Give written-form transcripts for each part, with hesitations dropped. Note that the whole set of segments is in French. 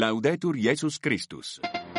Laudetur Jesus Christus.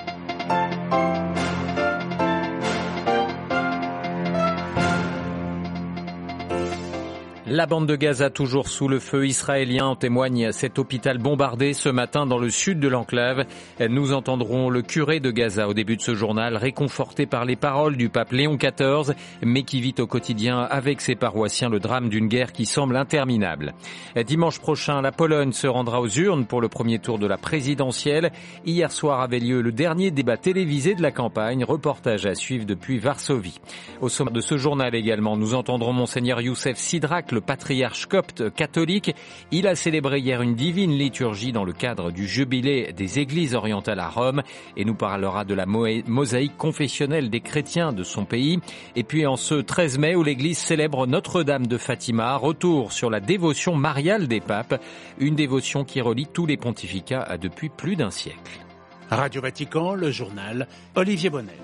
La bande de Gaza toujours sous le feu israélien, en témoigne cet hôpital bombardé ce matin dans le sud de l'enclave. Nous entendrons le curé de Gaza au début de ce journal, réconforté par les paroles du pape Léon XIV, mais qui vit au quotidien avec ses paroissiens le drame d'une guerre qui semble interminable. Dimanche prochain, la Pologne se rendra aux urnes pour le premier tour de la présidentielle. Hier soir avait lieu le dernier débat télévisé de la campagne, reportage à suivre depuis Varsovie. Au sommaire de ce journal également, nous entendrons Monseigneur Youssef Sidrak, le patriarche copte catholique. Il a célébré hier une divine liturgie dans le cadre du jubilé des églises orientales à Rome et nous parlera de la mosaïque confessionnelle des chrétiens de son pays. Et puis en ce 13 mai où l'église célèbre Notre-Dame de Fatima, retour sur la dévotion mariale des papes, une dévotion qui relie tous les pontificats depuis plus d'un siècle. Radio Vatican, le journal, Olivier Bonnel.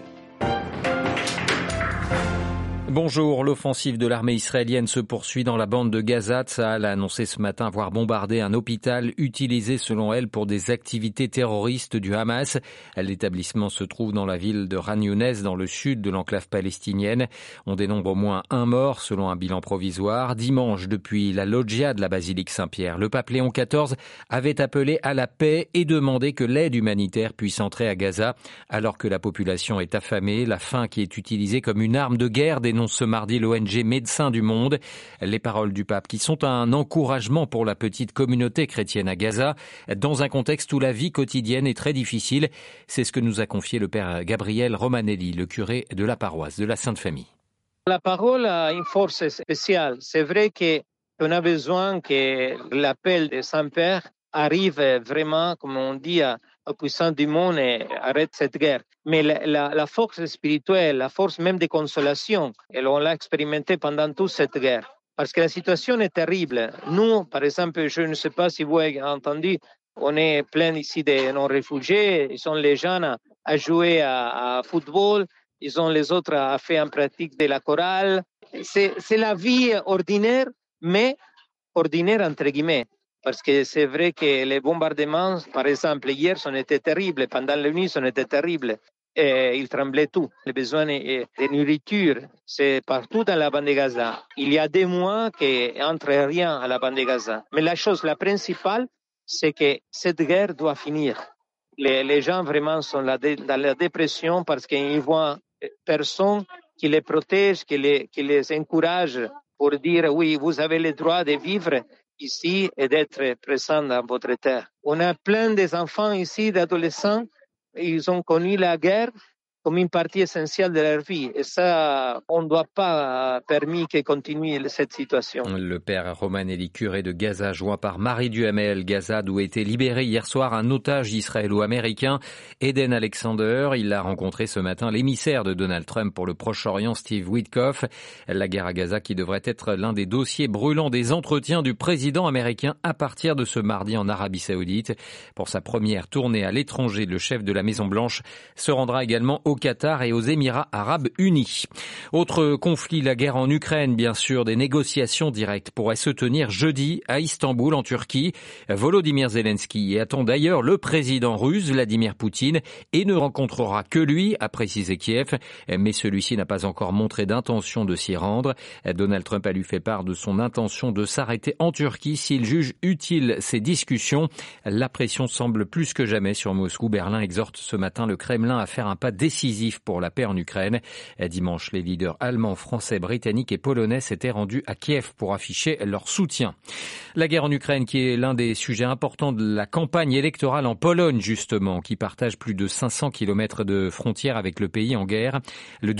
Bonjour, l'offensive de l'armée israélienne se poursuit dans la bande de Gaza. Tsahal a annoncé ce matin avoir bombardé un hôpital utilisé selon elle pour des activités terroristes du Hamas. L'établissement se trouve dans la ville de Khan Younes, dans le sud de l'enclave palestinienne. On dénombre au moins un mort selon un bilan provisoire. Dimanche, depuis la loggia de la basilique Saint-Pierre, le pape Léon XIV avait appelé à la paix et demandé que l'aide humanitaire puisse entrer à Gaza alors que la population est affamée. La faim qui est utilisée comme une arme de guerre dénonce ce mardi l'ONG Médecins du Monde. Les paroles du pape qui sont un encouragement pour la petite communauté chrétienne à Gaza dans un contexte où la vie quotidienne est très difficile. C'est ce que nous a confié le père Gabriel Romanelli, le curé de la paroisse de la Sainte Famille. La parole a une force spéciale. C'est vrai qu'on a besoin que l'appel de Saint-Père arrive vraiment, comme on dit, aux puissants du monde et arrête cette guerre. Mais la force spirituelle, la force même de consolation, et on l'a expérimenté pendant toute cette guerre. Parce que la situation est terrible. Nous, par exemple, je ne sais pas si vous avez entendu, on est plein ici de non-réfugiés. Ils sont les jeunes à jouer à football. Ils ont les autres à faire en pratique de la chorale. C'est la vie ordinaire, mais ordinaire entre guillemets. Parce que c'est vrai que les bombardements, par exemple, hier, ont été terribles. Pendant la nuit, ont été terribles. Et ils tremblaient tout. Les besoins de nourriture, c'est partout dans la bande de Gaza. Il y a des mois qu'il n'entre rien à la bande de Gaza. Mais la principale, c'est que cette guerre doit finir. Les gens vraiment sont dans la dépression parce qu'ils voient personne qui les protège, qui les encourage pour dire oui, vous avez le droit de vivre ici et d'être présent dans votre terre. On a plein d'enfants ici, d'adolescents, ils ont connu la guerre comme une partie essentielle de leur vie. Et ça, on ne doit pas permettre qu'elle continue cette situation. Le père Romanelli, curé de Gaza, joint par Marie Duhamel. Gaza, d'où a été libéré hier soir un otage israélo-américain, Eden Alexander. Il a rencontré ce matin l'émissaire de Donald Trump pour le Proche-Orient, Steve Witkoff. La guerre à Gaza qui devrait être l'un des dossiers brûlants des entretiens du président américain à partir de ce mardi en Arabie Saoudite. Pour sa première tournée à l'étranger, le chef de la Maison-Blanche se rendra également au Qatar et aux Émirats Arabes Unis. Autre conflit, la guerre en Ukraine, bien sûr. Des négociations directes pourraient se tenir jeudi à Istanbul, en Turquie. Volodymyr Zelensky y attend d'ailleurs le président russe, Vladimir Poutine, et ne rencontrera que lui, a précisé Kiev. Mais celui-ci n'a pas encore montré d'intention de s'y rendre. Donald Trump a lui fait part de son intention de s'arrêter en Turquie s'il juge utile ces discussions. La pression semble plus que jamais sur Moscou. Berlin exhorte ce matin le Kremlin à faire un pas décisif pour la paix en Ukraine. Dimanche, les leaders allemands, français, britanniques et polonais s'étaient rendus à Kiev pour afficher leur soutien. La guerre en Ukraine qui est l'un des sujets importants de la campagne électorale en Pologne, justement, qui partage plus de 500 kilomètres de frontières avec le pays en guerre. Le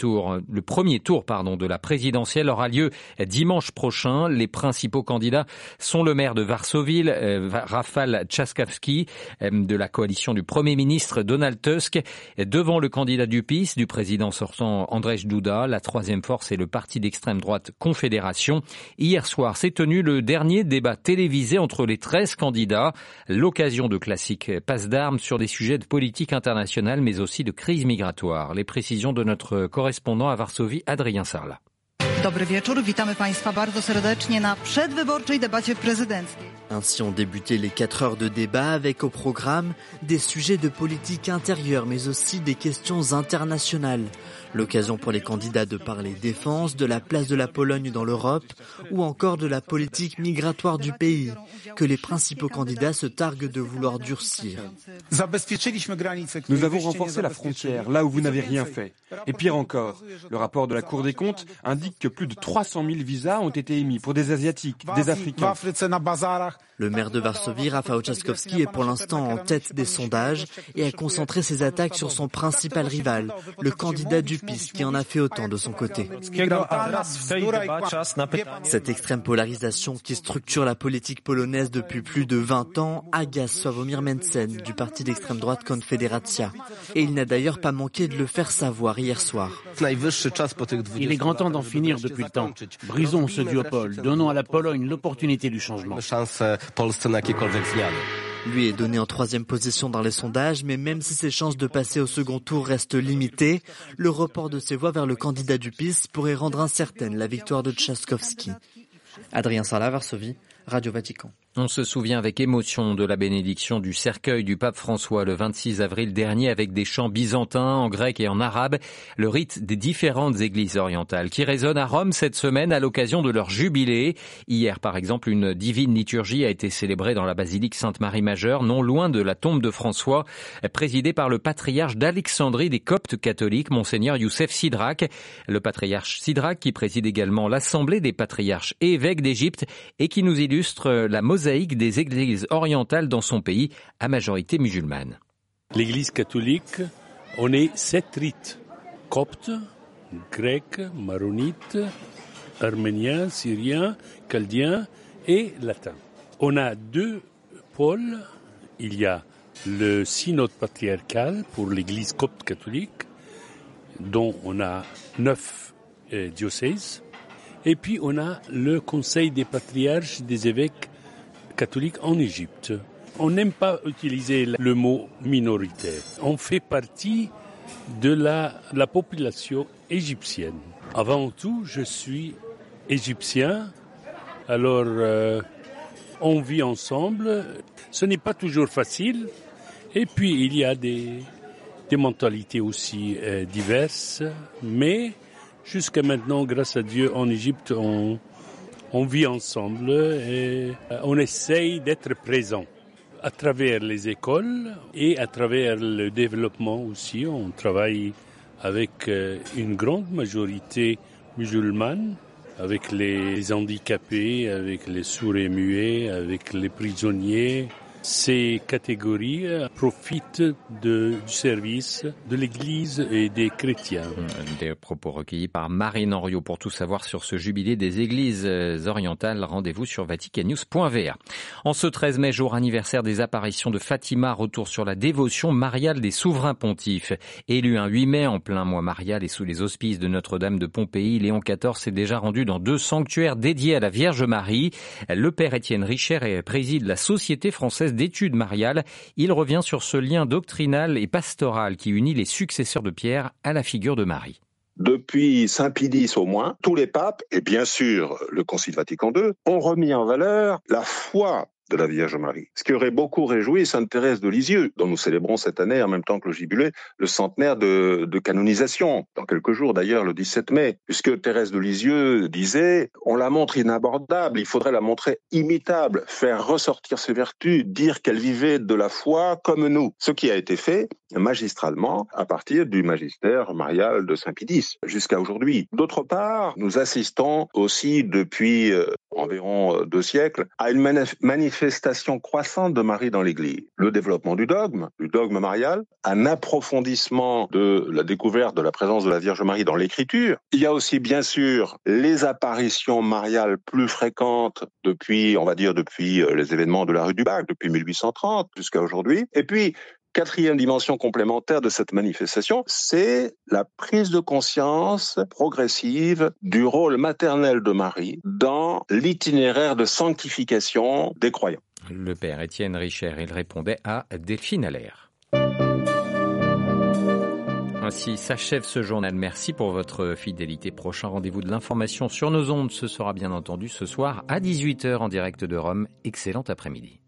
premier tour de la présidentielle aura lieu dimanche prochain. Les principaux candidats sont le maire de Varsovie, Rafał Trzaskowski, de la coalition du Premier ministre Donald Tusk, devant le candidat du PiS, du président sortant Andrzej Duda. La troisième force est le parti d'extrême droite Confédération. Hier soir s'est tenu le dernier débat télévisé entre les 13 candidats. L'occasion de classiques passes d'armes sur des sujets de politique internationale, mais aussi de crise migratoire. Les précisions de notre correspondant à Varsovie, Adrien Sarlat. Dobry wieczór, witamy Państwa bardzo serdecznie na przedwyborczej debacie prezydenckiej. Ainsi ont débuté les 4 heures de débat avec au programme des sujets de politique intérieure mais aussi des questions internationales. L'occasion pour les candidats de parler défense, de la place de la Pologne dans l'Europe ou encore de la politique migratoire du pays, que les principaux candidats se targuent de vouloir durcir. Nous avons renforcé la frontière, là où vous n'avez rien fait. Et pire encore, le rapport de la Cour des comptes indique que plus de 300 000 visas ont été émis pour des Asiatiques, des Africains. Le maire de Varsovie, Rafał Trzaskowski, est pour l'instant en tête des sondages et a concentré ses attaques sur son principal rival, le candidat du PiS, qui en a fait autant de son côté. Cette extrême polarisation qui structure la politique polonaise depuis plus de 20 ans agace Sławomir Mencen du parti d'extrême droite Konfederacja. Et il n'a d'ailleurs pas manqué de le faire savoir hier soir. Il est grand temps d'en finir depuis le temps. Brisons ce duopole, donnons à la Pologne l'opportunité du changement. Lui est donné en 3e position dans les sondages, mais même si ses chances de passer au second tour restent limitées, le report de ses voix vers le candidat du PiS pourrait rendre incertaine la victoire de Trzaskowski. Adrien Sarlat, Varsovie, Radio Vatican. On se souvient avec émotion de la bénédiction du cercueil du pape François le 26 avril dernier avec des chants byzantins en grec et en arabe, le rite des différentes églises orientales qui résonne à Rome cette semaine à l'occasion de leur jubilé. Hier, par exemple, une divine liturgie a été célébrée dans la basilique Sainte-Marie-Majeure, non loin de la tombe de François, présidée par le patriarche d'Alexandrie des Coptes catholiques, Monseigneur Youssef Sidrak. Le patriarche Sidrak qui préside également l'Assemblée des patriarches et évêques d'Égypte et qui nous illustre la mosaïque des églises orientales dans son pays à majorité musulmane. L'église catholique, on est 7 rites. Copte, grec, maronite, arménien, syrien, chaldien et latin. On a 2 pôles. Il y a le synode patriarcal pour l'église copte catholique, dont on a 9 diocèses. Et puis on a le conseil des patriarches des évêques catholiques en Égypte. On n'aime pas utiliser le mot minoritaire. On fait partie de la population égyptienne. Avant tout, je suis égyptien. Alors, on vit ensemble. Ce n'est pas toujours facile. Et puis, il y a des mentalités aussi diverses. Mais jusqu'à maintenant, grâce à Dieu, en Égypte, on vit ensemble et on essaye d'être présent à travers les écoles et à travers le développement aussi. On travaille avec une grande majorité musulmane, avec les handicapés, avec les sourds et muets, avec les prisonniers. Ces catégories profitent du service de l'Église et des chrétiens. Des propos recueillis par Marine Henriot. Pour tout savoir sur ce jubilé des églises orientales, rendez-vous sur vaticannews.va. En ce 13 mai, jour anniversaire des apparitions de Fatima, retour sur la dévotion mariale des souverains pontifes. Élu un 8 mai en plein mois marial et sous les auspices de Notre-Dame de Pompéi, Léon XIV s'est déjà rendu dans 2 sanctuaires dédiés à la Vierge Marie. Le père Étienne Richer préside la Société française d'études mariales. Il revient sur ce lien doctrinal et pastoral qui unit les successeurs de Pierre à la figure de Marie. Depuis Saint Pie X au moins, tous les papes, et bien sûr le Concile Vatican II, ont remis en valeur la foi de la Vierge Marie. Ce qui aurait beaucoup réjoui Sainte Thérèse de Lisieux, dont nous célébrons cette année, en même temps que le Jubilé, le centenaire de canonisation. Dans quelques jours d'ailleurs, le 17 mai, puisque Thérèse de Lisieux disait « On la montre inabordable, il faudrait la montrer imitable, faire ressortir ses vertus, dire qu'elle vivait de la foi comme nous ». Ce qui a été fait magistralement à partir du magistère marial de Saint Pie X jusqu'à aujourd'hui. D'autre part, nous assistons aussi depuis environ 2 siècles à une manifestation croissante de Marie dans l'Église. Le développement du dogme marial, un approfondissement de la découverte de la présence de la Vierge Marie dans l'Écriture. Il y a aussi bien sûr les apparitions mariales plus fréquentes depuis les événements de la rue du Bac, depuis 1830 jusqu'à aujourd'hui. Et puis, 4e dimension complémentaire de cette manifestation, c'est la prise de conscience progressive du rôle maternel de Marie dans l'itinéraire de sanctification des croyants. Le père Étienne Richer, il répondait à Delphine Allaire. Ainsi s'achève ce journal. Merci pour votre fidélité. Prochain rendez-vous de l'information sur nos ondes, ce sera bien entendu ce soir à 18h en direct de Rome. Excellent après-midi.